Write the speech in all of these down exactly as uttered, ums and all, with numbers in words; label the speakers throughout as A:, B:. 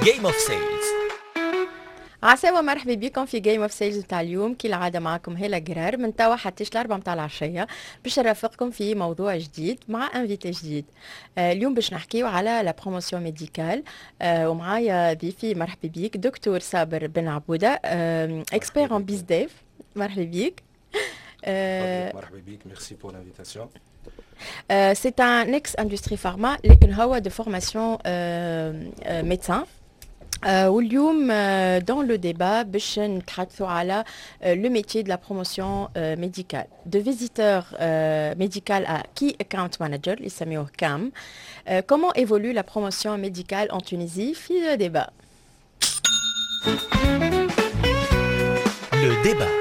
A: Game of Sales.
B: عساوة مرحبا بكم في جيم اوف سيلز بتاع اليوم. كالعادة معكم هلا جرار من توا حتى الأربعة متاع العشية باش نرافقكم في موضوع جديد مع انفيتي جديد. آه اليوم باش نحكيو على لا بروموسيون ميديكال، آه ومعايا ضيفي مرحبا بيك دكتور صابر بن عبودة، آه اكسبير ان بيز ديف. مرحبا بيك.
C: آه مرحبا بيك، ميرسي بور لانفيتاسيون.
B: Euh, c'est un ex-industrie pharma, لكن هو de formation euh, euh, médecin. Euh, واليوم euh, dans le débat باش نتحدثوا على euh, le métier de la promotion euh, médicale de visiteur euh, médical à key account manager اللي يسميوه كام. Euh, comment évolue la promotion médicale en Tunisie في le débat.
A: Le débat.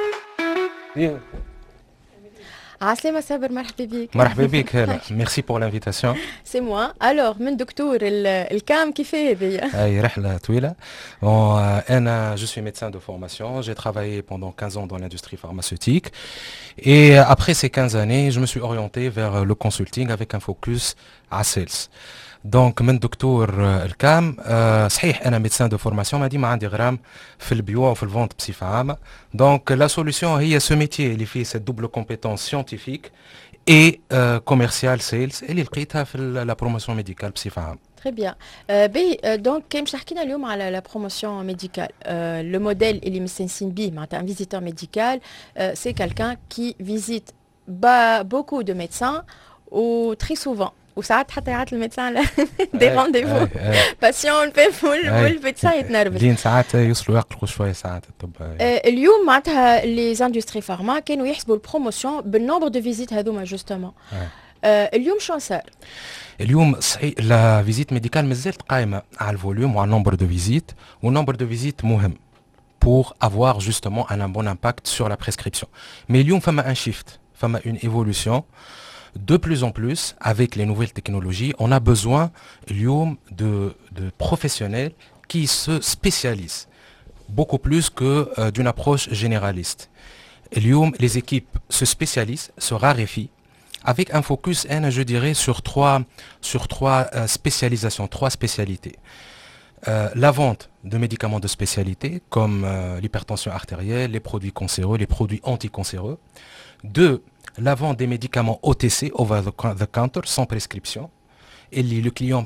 B: عسلامة صابر، مرحبا بك.
C: مرحبا بك هلا، ميرسي بور لانفيتاسيون.
B: سي موا. الوغ من دكتور الكام كيف هذه؟
C: اي رحله طويله. Bon, euh, انا je suis médecin de formation, j'ai travaillé pendant quinze ans dans l'industrie pharmaceutique et après ces quinze années je me suis orienté vers le consulting avec un focus à sales. دونك من دكتور الكام صحيح انا ميدسان دو فورماسيون، ما ديما عندي غرام في البيوع وفي الفونت بصفه عامه. دونك لا سوليسيون هي سو ميتيي اللي فيه سيت دوبل كومبيتونس سيانتيفيك اي كوميرسيال سيلز اللي لقيتها في لا بروموسيون ميديكال بصفه عامه.
B: Très bien. Euh, بي دونك كي مش حكينا اليوم على لا بروموسيون ميديكال، لو موديل اللي مستنسين بيه معناتها ان فيزيتور ميديكال سي كالكان كي فيزيت beaucoup de médecins و très souvent وساعات حتى يعطي الميدسان دي رونديفو باسيون البيف والميدسان يتنرفز.
C: لين ساعات يوصلوا يقلقوا شويه ساعات الطب.
B: اليوم معناتها لي زاندستري فارما كانوا يحسبوا البروموسيون بالنومبر دو فيزيت هذوما جوستومون. اليوم شو صار؟
C: اليوم صحيح لا فيزيت ميديكال مازالت قائمه على الفوليوم وعلى النومبر دو فيزيت، والنومبر دو فيزيت مهم pour avoir justement un bon impact sur la prescription. Mais اليوم فما un shift, فما une évolution. De plus en plus, avec les nouvelles technologies, on a besoin de, de professionnels qui se spécialisent beaucoup plus que euh, d'une approche généraliste. Les équipes se spécialisent, se raréfient, avec un focus, je dirais, sur trois, sur trois euh, spécialisations, trois spécialités. Euh, la vente de médicaments de spécialité, comme euh, l'hypertension artérielle, les produits cancéreux, les produits anticancéreux. Deux, la vente des médicaments O T C, over the counter, sans prescription. Et le client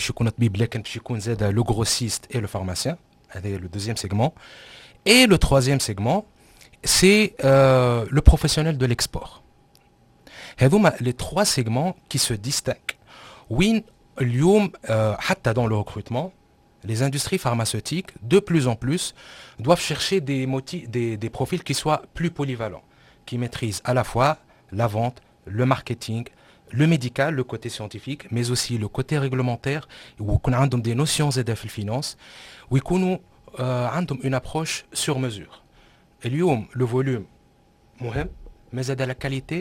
C: est le grossiste et le pharmacien. C'est le deuxième segment. Et le troisième segment, c'est euh, le professionnel de l'export. Les trois segments qui se distinguent. Oui, dans le recrutement, les industries pharmaceutiques, de plus en plus, doivent chercher des, motifs, des, des profils qui soient plus polyvalents, qui maîtrisent à la fois la vente, le marketing, le médical, le côté scientifique, mais aussi le côté réglementaire, où on a des notions de la finance, où on a une approche sur mesure. Et le volume, mais la qualité,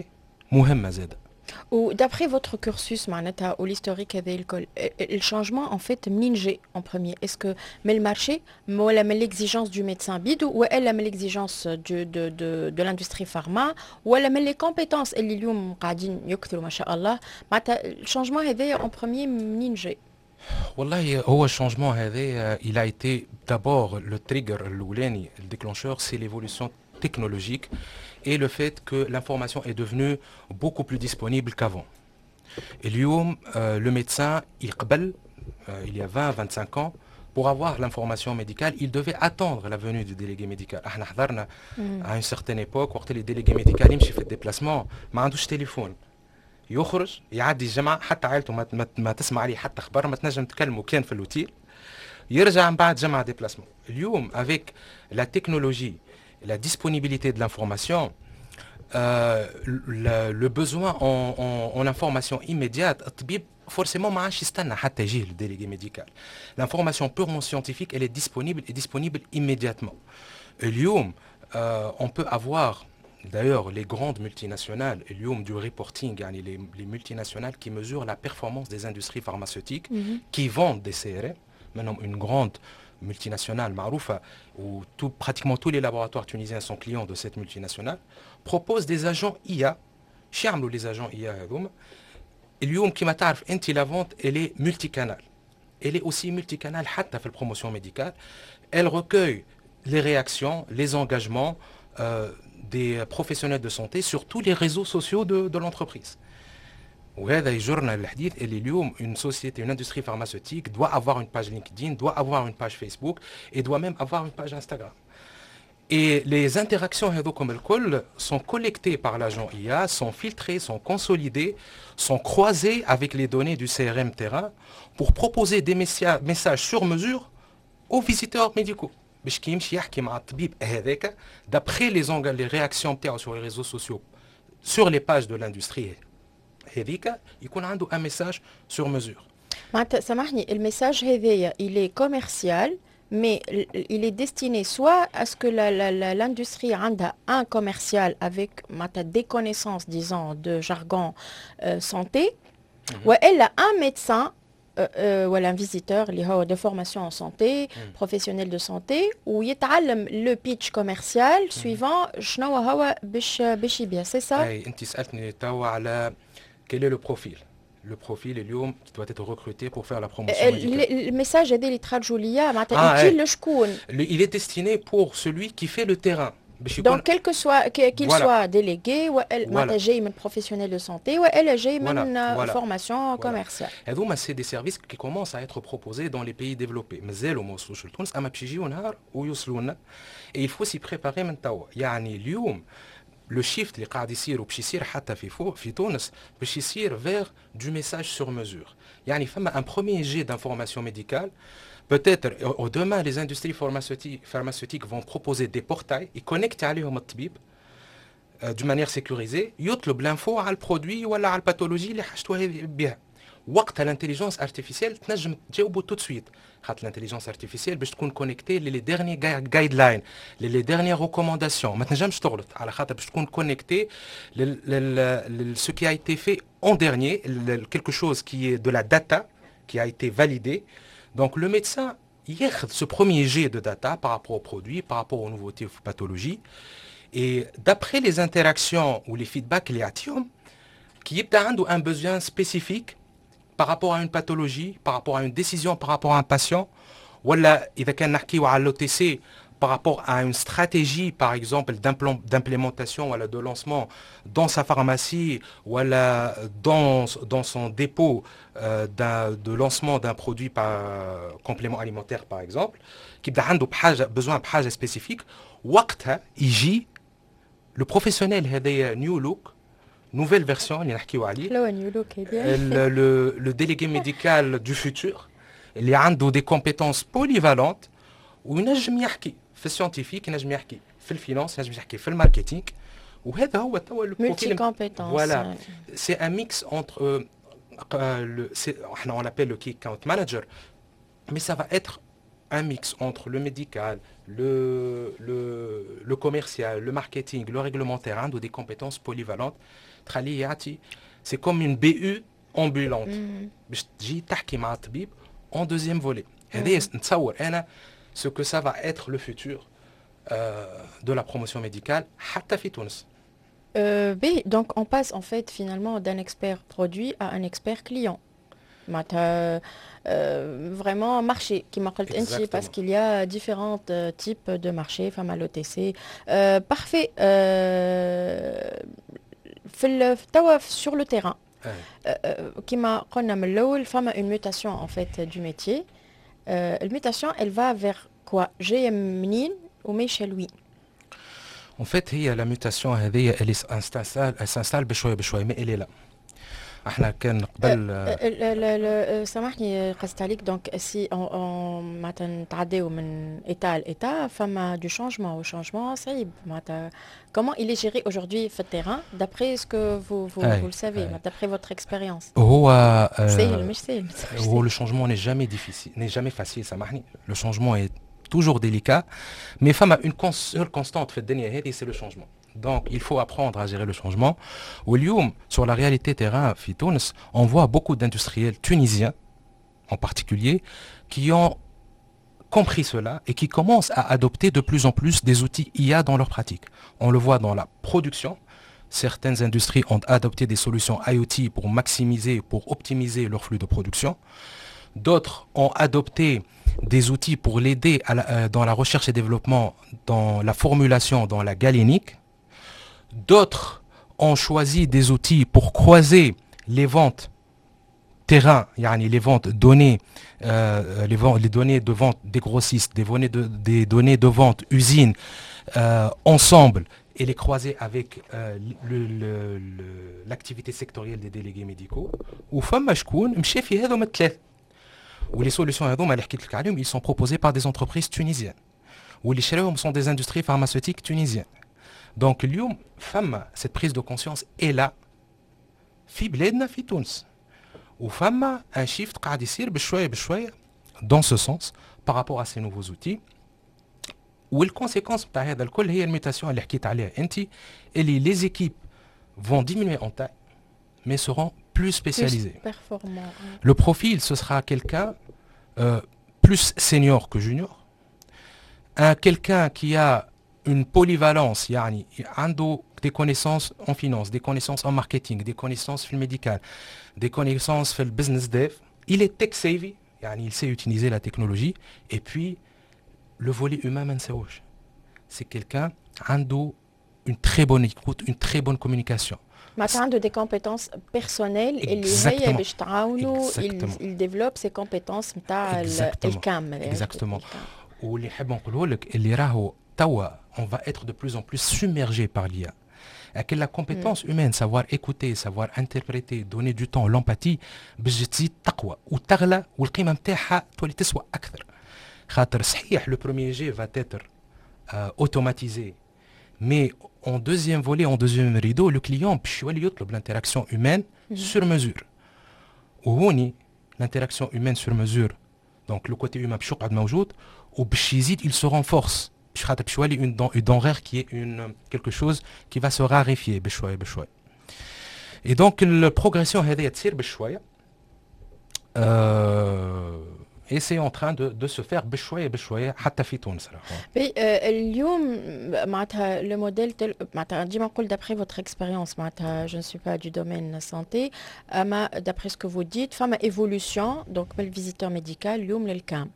B: Ou d'après votre cursus, معناتها ou l'historique هذا الكل، le changement en fait منين جاي en premier? Est-ce que من المارشي ولا من l'exigence du médecin بيدو ولا من l'exigence de de de de l'industrie pharma ولا من les compétences اللي اليوم قاعدين يكثروا ما شاء الله؟ معناتها الشانجمون هذا en premier منين جاي؟
C: والله هو الشانجمون هذا il a été d'abord le trigger الاولاني le déclencheur, c'est l'évolution technologique et le fait que l'information est devenue beaucoup plus disponible qu'avant. Et l'I O M, euh, le médecin, il, euh, il y a vingt à vingt-cinq ans, pour avoir l'information médicale, il devait attendre la venue du délégué médical. À une certaine époque, quand les délégués médicaux ils font des déplacements, ما عندوش téléphone. يخرج يعدي الجمعة حتى عائلته ما, ما, ما تسمع عليه حتى خبر، ما تنجم تكلمه كان في الأوتيل، يرجع من بعد جمعة déplacement. اليوم avec la technologie, la disponibilité de l'information, euh, le, le besoin en, en, en information immédiate, forcément ما عادش يستنى حتى يجيه le délégué médical. L'information purement scientifique, elle est disponible et disponible immédiatement. اليوم euh, on peut avoir d'ailleurs les grandes multinationales, اليوم du reporting, يعني les, les multinationales qui mesurent la performance des industries pharmaceutiques, mm-hmm. qui vendent des C R M, maintenant une grande multinationale معروفة où tout, pratiquement tous les laboratoires tunisiens sont clients de cette multinationale, proposent des agents I A. شو يعملوا les agents I A هذوما؟ اليوم كما تعرف انت la vente elle est multicanal elle est aussi multicanal حتى في promotion médicale. Elle recueille les réactions, les engagements euh, des professionnels de santé sur tous les réseaux sociaux de, de l'entreprise. وهذا يجرنا للحديث اللي اليوم une société, une industrie pharmaceutique doit avoir une page LinkedIn, doit avoir une page Facebook et doit même avoir une page Instagram. Et les interactions comme le col sont collectées par l'agent I A, sont filtrées, sont consolidées, sont croisées avec les données du C R M terrain pour proposer des messages sur mesure aux visiteurs médicaux. D'après les, les réactions sur les réseaux sociaux, sur les pages de l'industrie, il y a un message sur mesure.
B: Le message il est commercial, mais il est destiné soit à ce que l'industrie ait un commercial avec des connaissances, disons, de jargon euh, santé, mm-hmm. ou elle a un médecin euh, euh, ou un visiteur de formation en santé, mm. professionnel de santé, où il apprend le pitch commercial mm-hmm. suivant c'est ça?
C: Quel est le profil? Le profil اليوم qui doit être recruté pour faire la promotion médicale.
B: Le message est
C: il est destiné pour celui qui fait le terrain.
B: Donc quel que soit qu'il voilà. soit délégué ou elle voilà. un professionnel de santé ou elle a une voilà. formation voilà. commerciale.
C: هذوما c'est des services qui commencent à être proposés dans les pays développés. مازالوا ما وصلوش لتونس اما باش يجيو نهار ويوصلوا لنا. Et il faut s'y préparer من توا. يعني اليوم le shift اللي قاعد يصير وباش يصير حتى في فوق في تونس باش يصير vers du message sur mesure. يعني فما un premier jet d'information médicale. Peut-être au demain les industries pharmaceutiques, pharmaceutiques vont proposer des portails et connecter عليهم الطبيب euh, d'une manière sécurisée يطلب l'info على البرودوي ولا على الباثولوجي اللي حاجته بها. وقتها l'intelligence artificielle تنجم تجاوبه tout de suite. خاطر l'intelligence artificielle باش تكون connectée les derniers guidelines, les dernières recommandations. ما تنجمش تغلط على خاطر باش تكون connectée ce qui a été fait en dernier, quelque chose qui est de la data qui a été validée. Donc le médecin ياخذ ce premier jet de data par rapport aux produits, par rapport aux nouveautés aux pathologies. Et d'après les interactions ou les feedbacks اللي يعطيهم qui يبدا عنده un besoin spécifique par rapport à une pathologie, par rapport à une décision, par rapport à un patient, ou إذا كان نحكيو على l'O T C par rapport à une stratégie, par exemple, d'implémentation ou de lancement dans sa pharmacie ou dans, dans son dépôt euh, de lancement d'un produit par euh, complément alimentaire, par exemple, qui a besoin de حاجة spécifique, وقتها يجي le professionnel هذا new look, nouvelle version اللي نحكيو عليه, le, le, le délégué médical du futur, اللي عنده des compétences polyvalentes وينجم يحكي في السيانتيفيك، ينجم يحكي في الفينانس، ينجم يحكي في الماركتينغ، وهذا هو توا لو
B: بروفيل
C: فوالا سي ان ميكس انتر احنا on l'appelle le key account manager, mais ça va être un mix entre le médical, le le le commercial, le marketing, le réglementaire, عنده des compétences polyvalentes. تخليه يعطي c'est comme une B U ambulante باش تجي تحكي مع الطبيب en deuxième volet. هذا نتصور انا ce que ça va être le futur euh, de la promotion médicale حتى في تونس.
B: Euh, B, donc on passe en fait finalement d'un expert produit à un expert client. Euh, euh, vraiment marché qui m'a dit parce qu'il y a différents euh, types de marchés, femme à l'O T C. Euh, parfait. Euh, sur le terrain, qui m'a dit femme une mutation en fait du métier. Euh, la mutation, elle va vers quoi? J'ai منين وماشي لوين.
C: En fait, هي la mutation هذه elle s'installe, elle s'installe بشوية بشوية mais elle est là. احنا كان قبل
B: سامحني قصت عليك دونك سي معناتها نتعداو من ايتا لايتا فما دو شانجمون وشانجمون صعيب معناتها comment il est géré aujourd'hui في التيران d'après ce que vous vous, vous le savez d'après votre expérience.
C: هو
B: سهل مش سهل
C: هو le changement n'est jamais difficile, n'est jamais facile سامحني. Le changement est toujours délicat mais فما une seule constante في الدنيا هذه c'est le changement. Donc, il faut apprendre à gérer le changement. Aujourd'hui, sur la réalité terrain, à Tunis, on voit beaucoup d'industriels tunisiens, en particulier, qui ont compris cela et qui commencent à adopter de plus en plus des outils I A dans leur pratique. On le voit dans la production. Certaines industries ont adopté des solutions I O T pour maximiser, pour optimiser leur flux de production. D'autres ont adopté des outils pour l'aider à la- euh, dans la recherche et développement, dans la formulation, dans la galénique. D'autres ont choisi des outils pour croiser les ventes terrain, yani les ventes données, euh, les, ventes, les données de vente des grossistes, des données de, des données de vente usines euh, ensemble et les croiser avec euh, le- le- le- l'activité sectorielle des délégués médicaux. وفما شكون مشى في هذوما الثلاث. واللي solutions هذوما اللي حكيت لك عليهم ils sont proposés par des entreprises tunisiennes. واللي شراوهم sont des industries pharmaceutiques tunisiennes. Donc اليوم فما cette prise de conscience est là في بلادنا في تونس. وفما un shift قاعد يصير بشويه بشويه dans ce sens par rapport à ces nouveaux outils. والconséquence بتاع هذا الكل هي الميوتاسيون اللي حكيت عليها انت اللي les équipes vont diminuer en taille mais seront plus spécialisées.
B: Plus performant. hein.
C: Le profil, ce sera quelqu'un euh, plus senior que junior, un quelqu'un qui a une polyvalence, yani, عنده des connaissances en finance, des connaissances en marketing, des connaissances في médical, des connaissances في business dev. Il est tech savvy, yani, il sait utiliser la technologie. Et puis, le volet humain, ما نساوش. C'est quelqu'un عنده une très bonne écoute, une très bonne communication.
B: معناتها عنده des compétences personnelles اللي هي
C: Exactement.
B: باش تعاونوا
C: Exactement.
B: il, il développe ses compétences نتاع ال-
C: Exactement.
B: الكام
C: Exactement.
B: الكام.
C: واللي نحب نقوله لك اللي راهو توا on va être de plus en plus submergé par l'I A. لكن la compétence humaine, savoir écouter, savoir interpréter, donner du temps, l'empathie, باش تزيد تقوى وتغلى والقيمة نتاعها تولي تسوى أكثر. خاطر صحيح le premier jet va être euh, automatisé, mais en deuxième volet, en deuxième rideau, le client باش يولي يطلب l'interaction humaine sur mesure. وهوني l'interaction humaine sur mesure, donc le côté humain باش يقعد موجود وباش يزيد il se renforce. باش خاطر باش يولي une, den- une denrère qui est une, quelque chose qui va se raréfier بشوية بشوية. Et donc la progression هذه تصير بشوية. Euh, et c'est en train de, de se faire بشوية بشوية حتى في تونس.
B: بي آه، اليوم معناتها لو موديل تل... معناتها ديما نقول d'après votre expérience معناتها je ne suis pas du domaine santé اما d'après ce que vous dites فما évolution donc من الفيزيتور ميديكال اليوم للكام.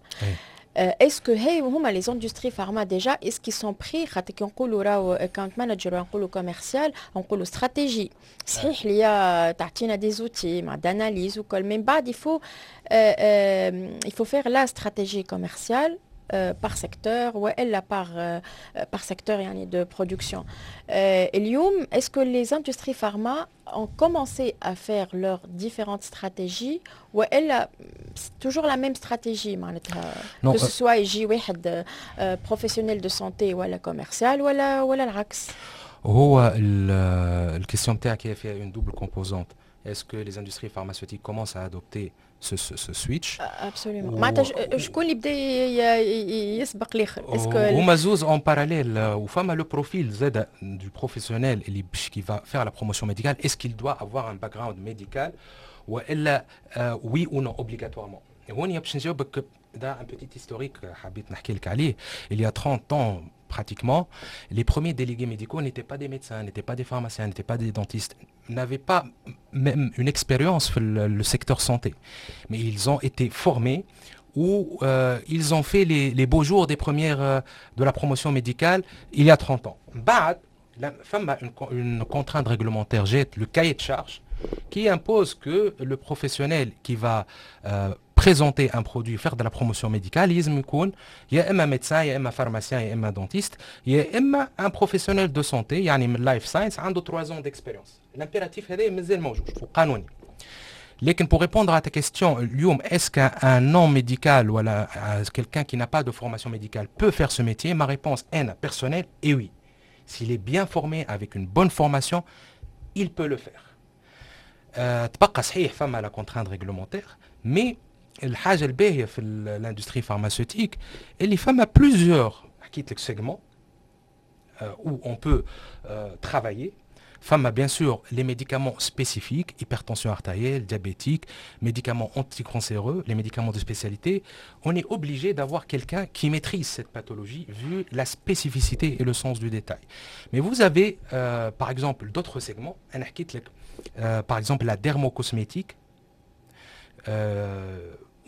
B: est-ce que هي هما les industries pharma déjà est-ce qu'ils sont pris خاطر كي نقولوا راهو account manager ونقولوا commercial نقولوا stratégie صحيح ليا تعطينا des outils مع d'analyse وكل من بعد il faut euh, euh, il faut faire la stratégie commerciale euh, par secteur ou elle par euh, par secteur يعني de production. Euh, اليوم est-ce que les industries pharma ont commencé à faire leurs différentes stratégies ou elle c'est toujours la même stratégie معناتها
C: Non,
B: que ce
C: euh,
B: soit يجي واحد euh, professionnel de santé ولا commercial ولا ولا العكس.
C: هو ال- الكيستيون نتاعك هي فيها une double composante. Est-ce que les industries pharmaceutiques commencent à adopter ce, ce, ce switch?
B: absolument
C: و-
B: معناتها ج- شكون اللي بدا ي- ي- يسبق الاخر اسكو
C: هما زوز en parallèle euh, وفما le profil زاد du professionnel اللي باش qui va faire la promotion médicale. Est-ce qu'il doit avoir un background médical والا euh, oui ou non obligatoirement. هوني باش نجاوبك ده un petit historique حبيت نحكي لك عليه. Il y a trente ans pratiquement, les premiers délégués médicaux n'étaient pas des médecins, n'étaient pas des pharmaciens, n'étaient pas des dentistes, n'avaient pas même une expérience sur le, le secteur santé. Mais ils ont été formés où euh, ils ont fait les, les beaux jours des premières euh, de la promotion médicale il y a trente ans. بعد la femme a une, co- une contrainte réglementaire, j'ai le cahier de charge qui impose que le professionnel qui va euh, présenter un produit, faire de la promotion médicale, il y a un médecin, il y a un pharmacien, il y a un dentiste, il y a un professionnel de santé, il y a un life science, il a trois ans d'expérience. L'impératif est مازال موجود, قانوني. لكن pour répondre à ta question, اليوم, est-ce qu'un non médical ou alors, euh, quelqu'un qui n'a pas de formation médicale peut faire ce métier? Ma réponse est personnelle est oui. S'il est bien formé avec une bonne formation, il peut le faire. Euh, تبقى صحيح فما la contrainte réglementaire, mais الحاجة الباهية في ال- l'industrie pharmaceutique اللي فما plusieurs حكيت لك segments euh, où on peut euh, travailler. Femme, bien sûr, les médicaments spécifiques, hypertension artérielle, diabétique, médicaments anticancéreux, les médicaments de spécialité. On est obligé d'avoir quelqu'un qui maîtrise cette pathologie vu la spécificité et le sens du détail. Mais vous avez, euh, par exemple, d'autres segments. Un euh, par exemple, la dermocosmétique, euh,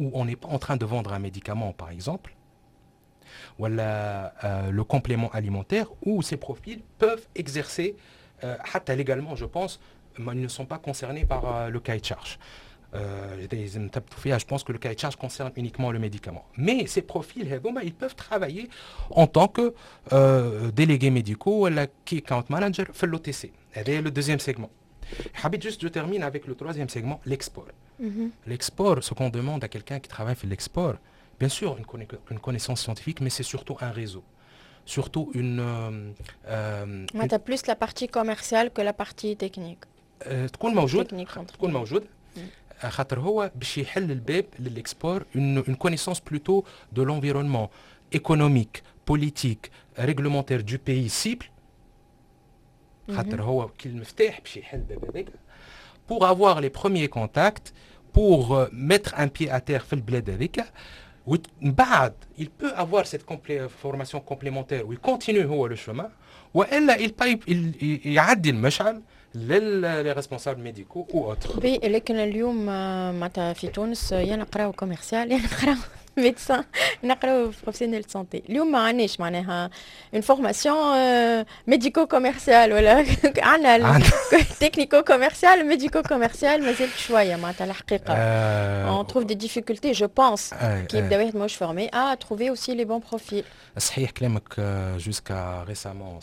C: où on n'est pas en train de vendre un médicament, par exemple, ou la, euh, le complément alimentaire, où ces profils peuvent exercer, euh, légalement, je pense, mais ils ne sont pas concernés par euh, le cahier de charge. Euh, je pense que le cahier de charge concerne uniquement le médicament. Mais ces profils, ils peuvent travailler en tant que euh, délégués médicaux ou key account manager fait l'O T C. C'est le deuxième segment. Juste, je termine avec le troisième segment, l'export. Mm-hmm. L'export, ce qu'on demande à quelqu'un qui travaille sur l'export, bien sûr, une, conna une connaissance scientifique, mais c'est surtout un réseau. Surtout une... Euh,
B: euh, une... Tu as plus la partie commerciale que la partie technique.
C: Euh, تكون موجود تكون موجود خاطر هو باش يحل الباب للاكسبور une, une connaissance plutôt de l'environnement économique, politique, réglementaire du pays cible. خاطر هو كي المفتاح باش يحل الباب هذاك pour avoir les premiers contacts, pour euh, mettre un pied à terre في البلاد هذيك. بعد il peut avoir cette complé formation complémentaire où il continue هو le chemin والا il il يعدي المشعل les responsables médicaux ou autres.
B: Oui, لكن اليوم معناتها في تونس يا نقراو كوميرسيال يا نقراو médecin نقراو بروفيسيونيل سونتي. اليوم ما عندناش معناها اون فورماسيون ميديكو كوميرسيال ولا عندنا تكنيكو كوميرسيال ميديكو كوميرسيال مازال شويه معناتها الحقيقه. On trouve des difficultés, je pense, qui يبدا واحد ماهوش formé à trouver aussi les bons profils.
C: صحيح كلامك jusqu'à récemment.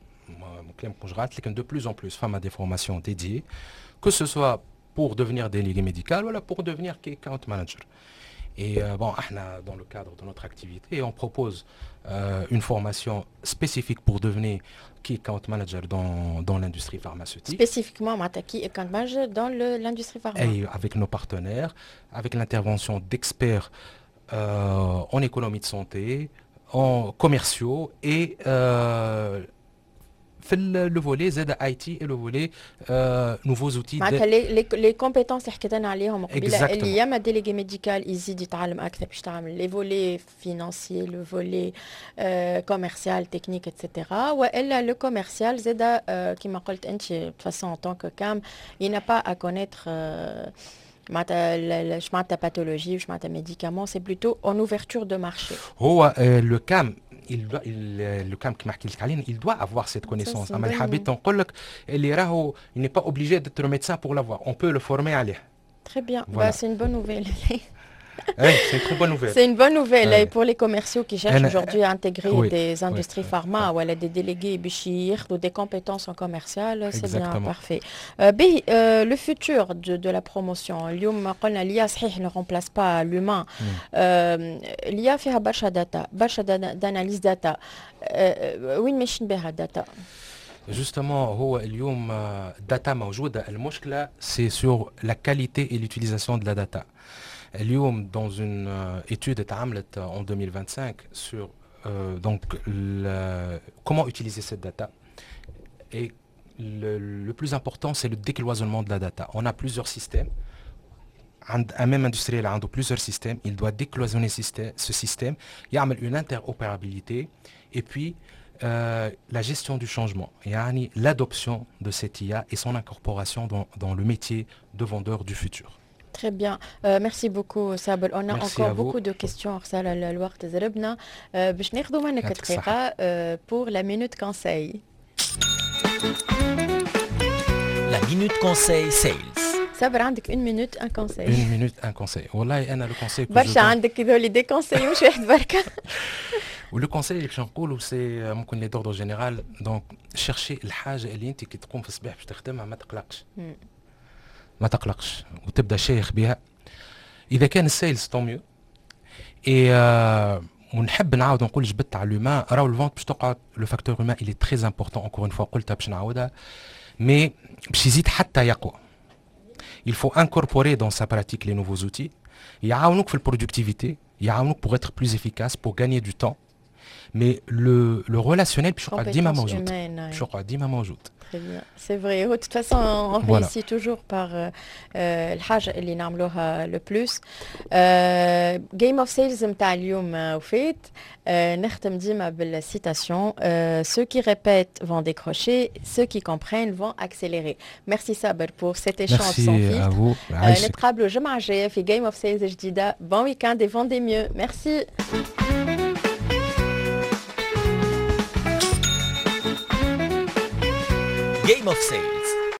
C: De plus en plus, femmes à des formations dédiées, que ce soit pour devenir délégué médical ou pour devenir key account manager. Et euh, bon, dans le cadre de notre activité, on propose euh, une formation spécifique pour devenir key account manager dans, dans l'industrie pharmaceutique.
B: Spécifiquement, key account manager dans l'industrie pharmaceutique.
C: Et avec nos partenaires, avec l'intervention d'experts euh, en économie de santé, en commerciaux et euh, في le volet Z I T et le volet euh, nouveaux outils.
B: معناتها les les compétences اللي حكيت لنا عليهم قبيله اللي ياما ديليغي ميديكال يزيد يتعلم اكثر باش تعمل لي فولي فينانسيي لو فولي كوميرسيال تكنيك اتسيتيرا والا لو كوميرسيال زاد كيما قلت انت de façon en tant que cam il n'a pas à connaître معناتها اش معناتها باثولوجي واش معناتها médicament c'est plutôt en ouverture de marché.
C: هو le cam il doit il, le cam qui marque le il doit avoir cette connaissance. اما اللي حبيت نقول لك اللي راهو il n'est pas obligé d'être médecin pour l'avoir, on peut le former عليه.
B: Très bien, voilà. Bah, c'est une bonne nouvelle.
C: Oui, c'est une très bonne nouvelle.
B: C'est une bonne nouvelle ouais. pour les commerciaux qui cherchent aujourd'hui à intégrer oui, des industries oui, pharma oui. ou des délégués bichir ou des compétences en commercial, c'est bien parfait. Euh, B, euh, le futur de, de la promotion, l'I A ne remplace pas l'humain. Mm. Euh, L'I A fait barcha data, barcha d'analyse data. Oui, mais je ne data.
C: Justement, هو اليوم data موجودة. المشكلة c'est sur la qualité et l'utilisation de la data. اليوم dans une euh, étude اتعملت en deux mille vingt-cinq sur euh, donc le, comment utiliser cette data. Et le, le plus important c'est le décloisonnement de la data. On a plusieurs systèmes. Un même industriel a plusieurs systèmes. Il doit décloisonner ce système. Il y a une interopérabilité. Et puis euh, la gestion du changement. Yani l'adoption de cette I A et son incorporation dans, dans le métier de vendeur du futur.
B: Très bien. Euh, merci beaucoup, Sabel. On a
C: merci
B: encore beaucoup de questions. Pour la minute conseil.
A: La minute conseil sales.
B: Sabel, عندك une minute, un conseil.
C: Une minute, un conseil. والله أنا le conseil que
B: برشا عندك هذول des conseils مش واحد بركة.
C: Le conseil اللي باش نقوله c'est ممكن لي d'ordre général. Donc chercher الحاجة اللي أنت كي تقوم في الصباح باش تخدمها ما تقلقش. ما تقلقش وتبدا شيخ بها. اذا كان السيلز طون ميو اي ونحب نعاود نقول جبت على لومان راهو الفونت باش تقعد لو فاكتور هيومان الي تري امبورطون اونكور اون فوا قلتها باش نعاودها مي باش يزيد حتى يقوى. il faut incorporer dans sa pratique les nouveaux outils يعاونوك في البرودكتيفيتي يعاونوك pour être plus efficace pour gagner du temps mais le, le relationnel باش يقعد ديما
B: Compétence
C: موجود
B: humaine, ouais.
C: باش يقعد ديما موجود.
B: Très bien. C'est vrai. De toute façon, on
C: Voilà.
B: réussit toujours par euh, الحاجة اللي نعملوها le plus. Euh, Game of Sales متاع اليوم آه، وفات آه، نختم ديما بالcitation. Euh, ceux qui répètent vont décrocher, ceux qui comprennent vont accélérer. Merci Saber pour cet échange sans
C: Merci à
B: filtre.
C: vous.
B: آه،
C: عايشك.
B: نتقابلوا الجمعة الجاية في Game of Sales جديدة. Bon week-end et vendez mieux. Merci.
A: Game of Sales.